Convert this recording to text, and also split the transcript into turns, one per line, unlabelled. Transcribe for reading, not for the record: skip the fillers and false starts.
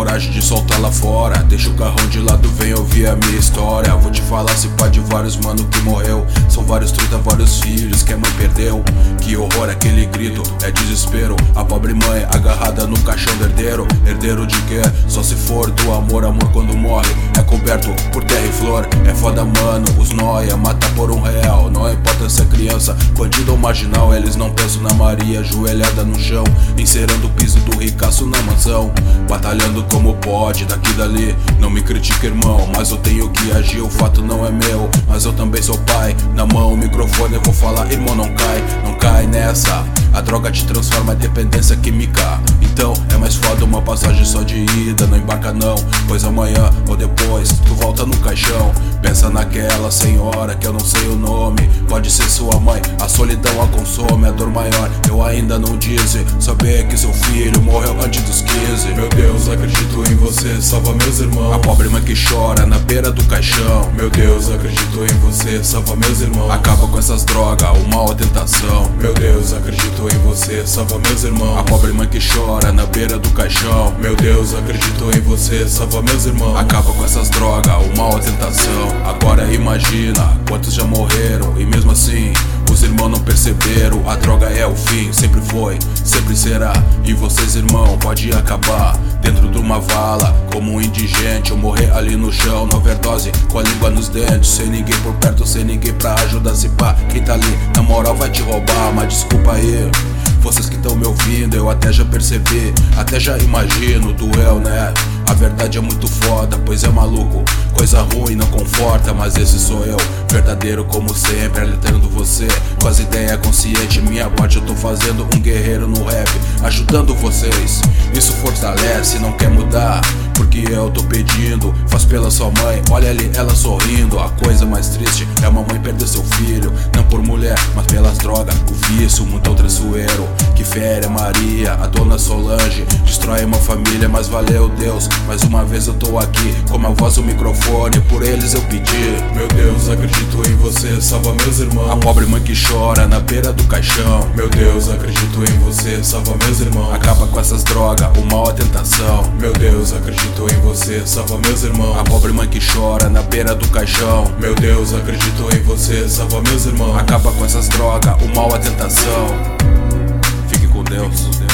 coragem de soltar lá fora. Deixa o carrão de lado, vem ouvir a minha história. Vou te falar se pá de vários mano que morreu. São vários 30, vários filhos que a mãe perdeu. Que horror aquele grito, é desespero. A pobre mãe agarrada no caixão do herdeiro. Herdeiro de quê? Só se for do amor. Amor quando morre é coberto por terra e flor. É foda mano, os nóia mata por R$1. Não importa se é criança, bandido ou marginal. Eles não pensam na Maria ajoelhada no chão, encerando o piso do ricaço na mansão. Batalhando como pode, daqui e dali. Não me critica irmão, mas eu tenho que agir. O fato não é meu, mas eu também sou pai. Na mão o microfone eu vou falar, irmão não cai nessa. A droga te transforma em dependência química. Então é mais foda uma passagem só de ida. Não embarca não, pois amanhã ou depois tu volta no caixão. Pensa naquela senhora que eu não sei o nome. Pode ser sua mãe, a solidão a consome. A dor maior eu ainda não disse. Saber que seu filho morreu antes dos 15.
Meu Deus, acredito em você, salva meus irmãos.
A pobre mãe que chora na beira do caixão.
Meu Deus, acredito em você, salva meus irmãos.
Acaba com essas drogas, o mal, a tentação.
Meu Deus, acredito em você, salva meus irmãos.
A pobre mãe que chora na beira do caixão.
Meu Deus, acredito em você, salva meus irmãos.
Acaba com essas drogas, o mal, a tentação. Agora imagina quantos já morreram e mesmo assim os irmãos não perceberam. A droga é o fim, sempre foi, sempre será. E vocês irmão, pode acabar dentro de uma vala como um indigente, ou morrer ali no chão na overdose, com a língua nos dentes. Sem ninguém por perto, sem ninguém pra ajudar. Se pá, quem tá ali na moral vai te roubar. Mas desculpa aí, vocês que estão me ouvindo, eu até já percebi, até já imagino, doeu né? A verdade é muito foda, pois é maluco, coisa ruim não conforta. Mas esse sou eu, verdadeiro como sempre, alertando você com as ideias conscientes. Minha parte eu tô fazendo um guerreiro no rap, ajudando vocês. Isso fortalece, não quer mudar, porque eu tô pedindo. Faz pela sua mãe, olha ali ela sorrindo. A coisa mais triste é uma mãe perder seu filho, não por mulher, mas pelas drogas, o vício, muito traiçoeiro que fere a Maria, a dona Solange, destrói uma família. Mas valeu Deus, mais uma vez eu tô aqui com a voz do microfone, por eles eu pedi.
Meu Deus, acredito em você, salva meus irmãos.
A pobre mãe que chora na beira do caixão.
Meu Deus, acredito em você, salva meus irmãos.
Acaba com essas drogas, o mal, a tentação.
Meu Deus, acredito em você, salva meus irmãos.
A pobre mãe que chora na beira do caixão.
Meu Deus, acredito em você, salva meus irmãos.
Acaba com essas drogas, o mal, a tentação. Fique com Deus.